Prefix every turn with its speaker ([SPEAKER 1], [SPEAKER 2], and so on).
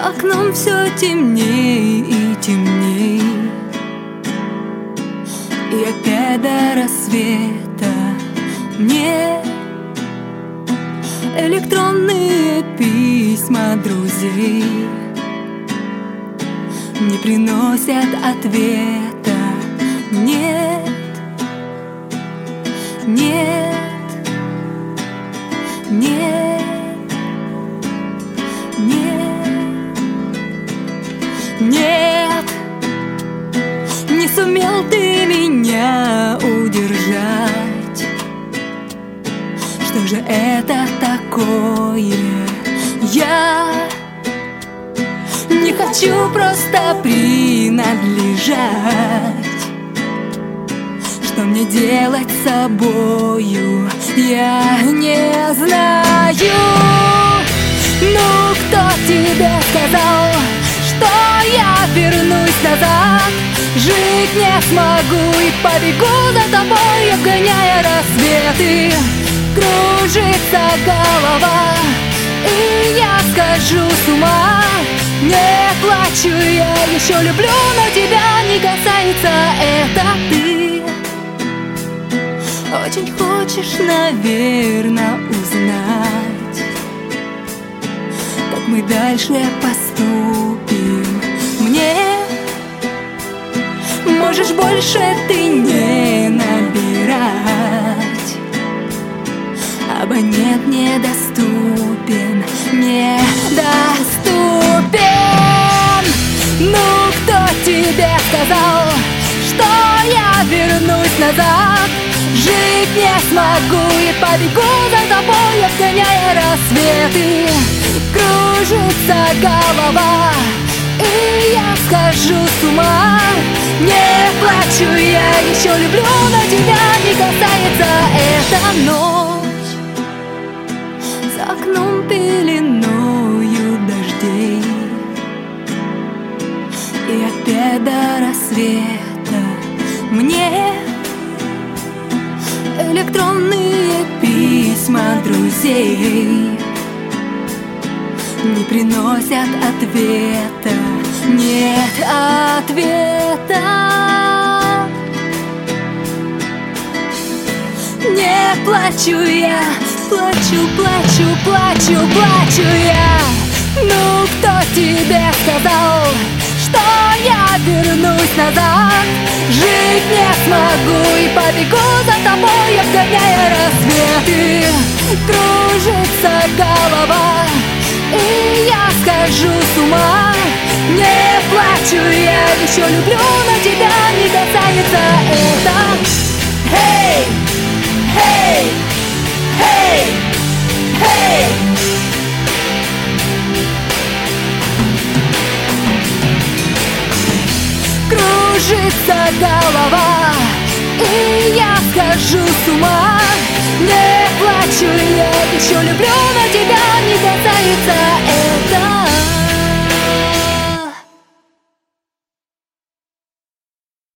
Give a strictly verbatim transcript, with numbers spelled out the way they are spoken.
[SPEAKER 1] окном все темней и темней, и опять до рассвета мне электронные письма друзей не приносят ответа. Нет, нет, нет, нет, нет. Не сумел ты меня удержать. Что же это такое? Я не хочу просто принадлежать. Что мне делать с собою, я не знаю. Ну, кто тебе сказал, что я вернусь назад? Жить не смогу и побегу за тобой, обгоняя рассветы. Кружится голова, и я схожу с ума. Не плачу, я еще люблю, но тебя не касается это ты. Очень хочешь, наверное, узнать, как мы дальше поступим. Мне можешь больше ты не набирать. Абонент недоступен, недоступен. Ну, кто тебе сказал, что я вернусь назад? Жить не смогу и побегу за тобой, обгоняя рассветы. Кружится голова, и я схожу с ума. Не плачу, я еще люблю, но тебя не касается эта ночь. За окном пеленою дождей, и опять до рассвета мне электронные письма друзей не приносят ответа. Нет ответа. Не плачу я, плачу, плачу, плачу, плачу я. Ну, кто тебе сказал, что я вернусь назад? Жить не смогу и побегу за тобой, обгоняя рассветы. Кружится голова, и я схожу с ума. Не плачу, я еще люблю, но тебя не касается это. Hey, hey, hey, hey. Кружится голова, и я схожу с ума. Не плачу, я еще люблю, но тебя не касается